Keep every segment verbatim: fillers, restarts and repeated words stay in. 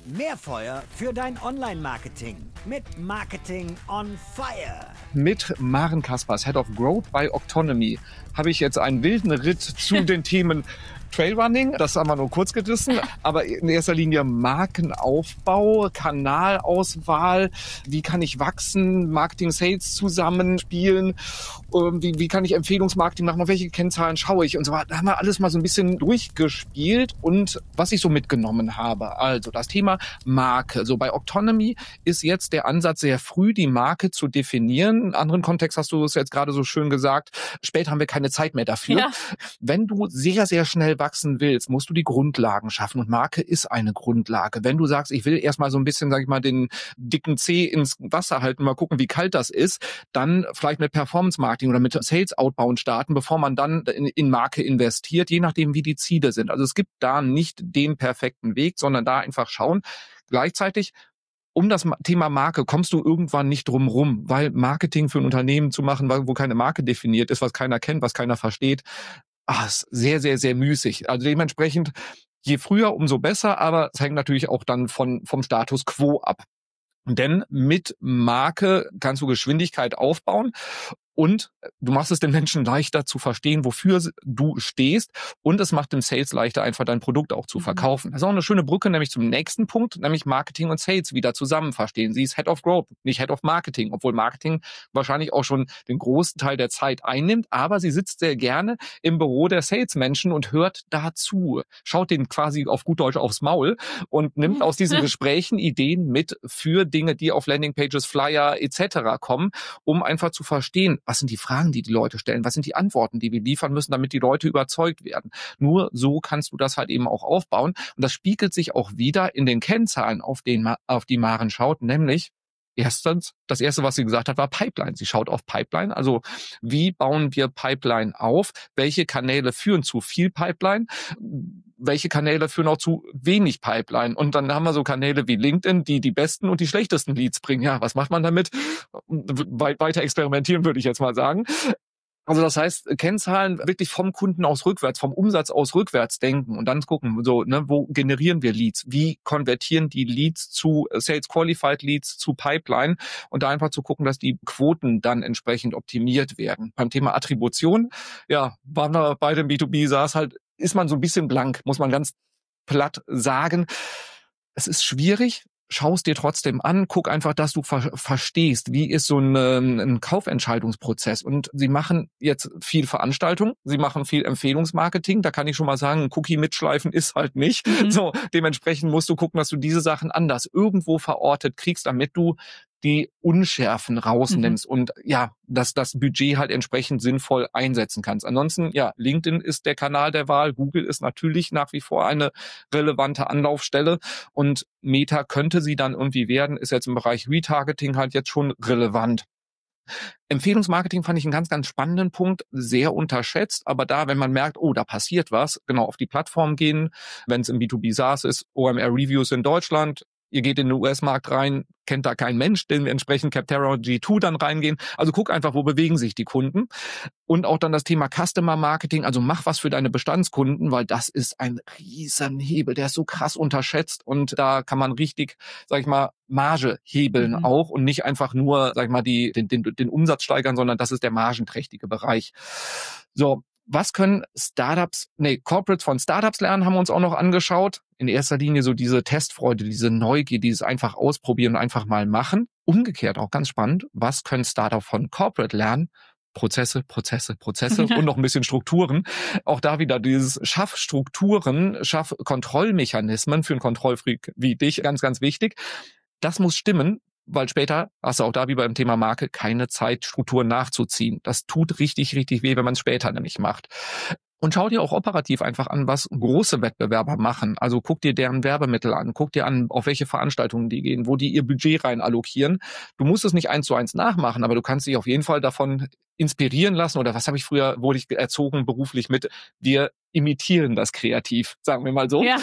Mehr Feuer für dein Online-Marketing mit Marketing on Fire. Mit Maren Kaspers, Head of Growth bei Octonomy, habe ich jetzt einen wilden Ritt zu den Themen Trailrunning, das haben wir nur kurz gerissen, aber in erster Linie Markenaufbau, Kanalauswahl, wie kann ich wachsen, Marketing, Sales zusammenspielen, wie, wie kann ich Empfehlungsmarketing machen, auf welche Kennzahlen schaue ich und so weiter. Da haben wir alles mal so ein bisschen durchgespielt und was ich so mitgenommen habe. Also das Thema Marke. So bei Octonomy ist jetzt der Ansatz sehr früh, die Marke zu definieren. In anderen Kontext hast du es jetzt gerade so schön gesagt, später haben wir keine Zeit mehr dafür. Ja. Wenn du sehr, sehr schnell wachsen willst, musst du die Grundlagen schaffen und Marke ist eine Grundlage. Wenn du sagst, ich will erstmal so ein bisschen, sag ich mal, den dicken Zeh ins Wasser halten, mal gucken, wie kalt das ist, dann vielleicht mit Performance Marketing oder mit Sales Outbound starten, bevor man dann in, in Marke investiert, je nachdem, wie die Ziele sind. Also es gibt da nicht den perfekten Weg, sondern da einfach schauen. Gleichzeitig um das Thema Marke kommst du irgendwann nicht drum rum, weil Marketing für ein Unternehmen zu machen, wo keine Marke definiert ist, was keiner kennt, was keiner versteht, ah, ist sehr, sehr, sehr müßig. Also dementsprechend, je früher, umso besser, aber es hängt natürlich auch dann von, vom Status quo ab. Denn mit Marke kannst du Geschwindigkeit aufbauen und du machst es den Menschen leichter zu verstehen, wofür du stehst und es macht dem Sales leichter, einfach dein Produkt auch zu verkaufen. Das ist auch eine schöne Brücke nämlich zum nächsten Punkt, nämlich Marketing und Sales wieder zusammen verstehen. Sie ist Head of Growth, nicht Head of Marketing, obwohl Marketing wahrscheinlich auch schon den großen Teil der Zeit einnimmt, aber sie sitzt sehr gerne im Büro der Salesmenschen und hört dazu, schaut denen quasi auf gut Deutsch aufs Maul und nimmt aus diesen Gesprächen Ideen mit für Dinge, die auf Landingpages, Flyer et cetera kommen, um einfach zu verstehen, was sind die Fragen, die die Leute stellen, was sind die Antworten, die wir liefern müssen, damit die Leute überzeugt werden. Nur so kannst du das halt eben auch aufbauen und das spiegelt sich auch wieder in den Kennzahlen, auf, den, auf die Maren schaut, nämlich erstens, das erste, was sie gesagt hat, war Pipeline. Sie schaut auf Pipeline, also wie bauen wir Pipeline auf, welche Kanäle führen zu viel Pipeline, welche Kanäle führen auch zu wenig Pipeline. Und dann haben wir so Kanäle wie LinkedIn, die die besten und die schlechtesten Leads bringen. Ja, was macht man damit? We- weiter experimentieren, würde ich jetzt mal sagen. Also das heißt, Kennzahlen wirklich vom Kunden aus rückwärts, vom Umsatz aus rückwärts denken und dann gucken, so, ne, wo generieren wir Leads? Wie konvertieren die Leads zu Sales Qualified Leads zu Pipeline? Und da einfach zu gucken, dass die Quoten dann entsprechend optimiert werden. Beim Thema Attribution, ja, waren wir bei dem B zwei B SaaS halt, ist man so ein bisschen blank, muss man ganz platt sagen. Es ist schwierig. Schau es dir trotzdem an, guck einfach, dass du ver- verstehst, wie ist so ein, ein Kaufentscheidungsprozess. Und sie machen jetzt viel Veranstaltung, sie machen viel Empfehlungsmarketing. Da kann ich schon mal sagen, ein Cookie mitschleifen ist halt nicht. Mhm. So, dementsprechend musst du gucken, dass du diese Sachen anders irgendwo verortet kriegst, damit du die Unschärfen rausnimmst mhm. und ja, dass das Budget halt entsprechend sinnvoll einsetzen kannst. Ansonsten, ja, LinkedIn ist der Kanal der Wahl, Google ist natürlich nach wie vor eine relevante Anlaufstelle und Meta könnte sie dann irgendwie werden, ist jetzt im Bereich Retargeting halt jetzt schon relevant. Empfehlungsmarketing fand ich einen ganz, ganz spannenden Punkt, sehr unterschätzt, aber da, wenn man merkt, oh, da passiert was, genau auf die Plattform gehen, wenn es im B zwei B SaaS ist, O M R-Reviews in Deutschland, ihr geht in den U S-Markt rein, kennt da kein Mensch, dementsprechend Capterra G zwei dann reingehen. Also guck einfach, wo bewegen sich die Kunden. Und auch dann das Thema Customer Marketing, also mach was für deine Bestandskunden, weil das ist ein riesen Hebel, der ist so krass unterschätzt und da kann man richtig, sag ich mal, Marge hebeln mhm. auch und nicht einfach nur, sag ich mal, die, den, den, den Umsatz steigern, sondern das ist der margenträchtige Bereich. So. Was können Startups, nee, Corporates von Startups lernen, haben wir uns auch noch angeschaut. In erster Linie so diese Testfreude, diese Neugier, dieses einfach ausprobieren und einfach mal machen. Umgekehrt auch ganz spannend, was können Startups von Corporate lernen? Prozesse, Prozesse, Prozesse und noch ein bisschen Strukturen. Auch da wieder dieses Schaff Strukturen, Schaff Kontrollmechanismen für einen Kontrollfreak wie dich, ganz, ganz wichtig. Das muss stimmen. Weil später hast du auch da wie beim Thema Marke keine Zeit, Strukturen nachzuziehen. Das tut richtig, richtig weh, wenn man es später nämlich macht. Und schau dir auch operativ einfach an, was große Wettbewerber machen. Also guck dir deren Werbemittel an, guck dir an, auf welche Veranstaltungen die gehen, wo die ihr Budget rein allokieren. Du musst es nicht eins zu eins nachmachen, aber du kannst dich auf jeden Fall davon inspirieren lassen. Oder was habe ich früher, wurde ich erzogen beruflich mit, wir imitieren das kreativ, sagen wir mal so. Ja.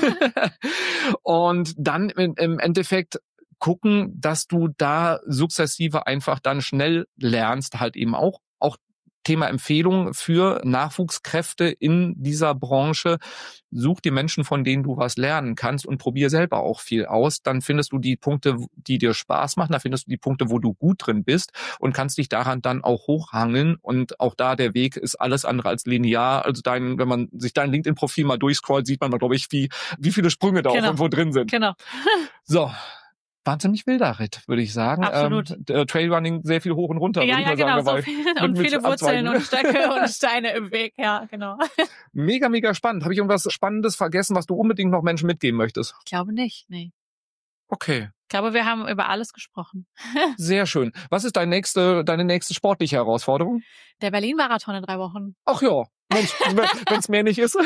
Und dann im Endeffekt gucken, dass du da sukzessive einfach dann schnell lernst, halt eben auch, auch Thema Empfehlung für Nachwuchskräfte in dieser Branche. Such die Menschen, von denen du was lernen kannst und probier selber auch viel aus. Dann findest du die Punkte, die dir Spaß machen. Da findest du die Punkte, wo du gut drin bist und kannst dich daran dann auch hochhangeln. Und auch da der Weg ist alles andere als linear. Also dein, wenn man sich dein LinkedIn-Profil mal durchscrollt, sieht man mal, glaube ich, wie, wie viele Sprünge da Genau. auch irgendwo drin sind. Genau. So. War ein ziemlich wilder Ritt, würde ich sagen. Absolut. Ähm, Trailrunning sehr viel hoch und runter, Ja, würde ich ja, mal genau. sagen. So dabei. viel, und Mit- mit viele Wurzeln Abzweigen. und Stöcke und Steine im Weg. Ja, genau. Mega, mega spannend. Habe ich irgendwas Spannendes vergessen, was du unbedingt noch Menschen mitgeben möchtest? Ich glaube nicht, nee. Okay, Ich glaube, wir haben über alles gesprochen. sehr schön. Was ist deine nächste, deine nächste sportliche Herausforderung? Der Berlin-Marathon in drei Wochen. Ach ja, wenn es mehr nicht ist.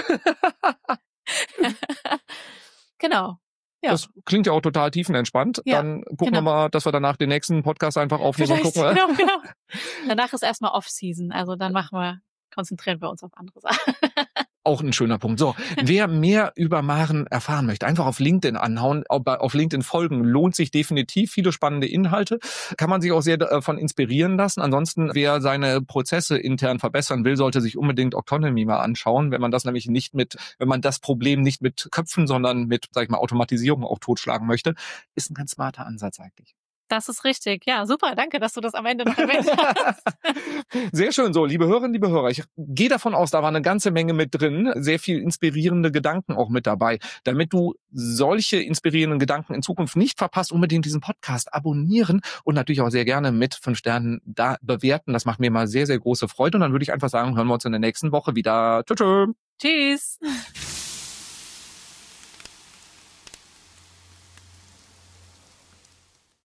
Genau. Ja. Das klingt ja auch total tiefenentspannt. Ja, Dann gucken genau. wir mal, dass wir danach den nächsten Podcast einfach aufnehmen und Vielleicht, gucken. genau, genau. Danach ist erstmal Off-Season. Also dann machen wir, konzentrieren wir uns auf andere Sachen. Auch ein schöner Punkt. So, wer mehr über Maren erfahren möchte, einfach auf LinkedIn anhauen, auf LinkedIn folgen, lohnt sich definitiv. Viele spannende Inhalte, kann man sich auch sehr davon inspirieren lassen. Ansonsten, wer seine Prozesse intern verbessern will, sollte sich unbedingt Octonomy mal anschauen, wenn man das nämlich nicht mit, wenn man das Problem nicht mit Köpfen, sondern mit, sag ich mal, Automatisierung auch totschlagen möchte, ist ein ganz smarter Ansatz eigentlich. Das ist richtig. Ja, super. Danke, dass du das am Ende noch erwähnt hast. Sehr schön so, liebe Hörerinnen, liebe Hörer. Ich gehe davon aus, da war eine ganze Menge mit drin, sehr viel inspirierende Gedanken auch mit dabei. Damit du solche inspirierenden Gedanken in Zukunft nicht verpasst, unbedingt diesen Podcast abonnieren und natürlich auch sehr gerne mit fünf Sternen da bewerten. Das macht mir mal sehr, sehr große Freude. Und dann würde ich einfach sagen, hören wir uns in der nächsten Woche wieder. Tschüss. Tschüss.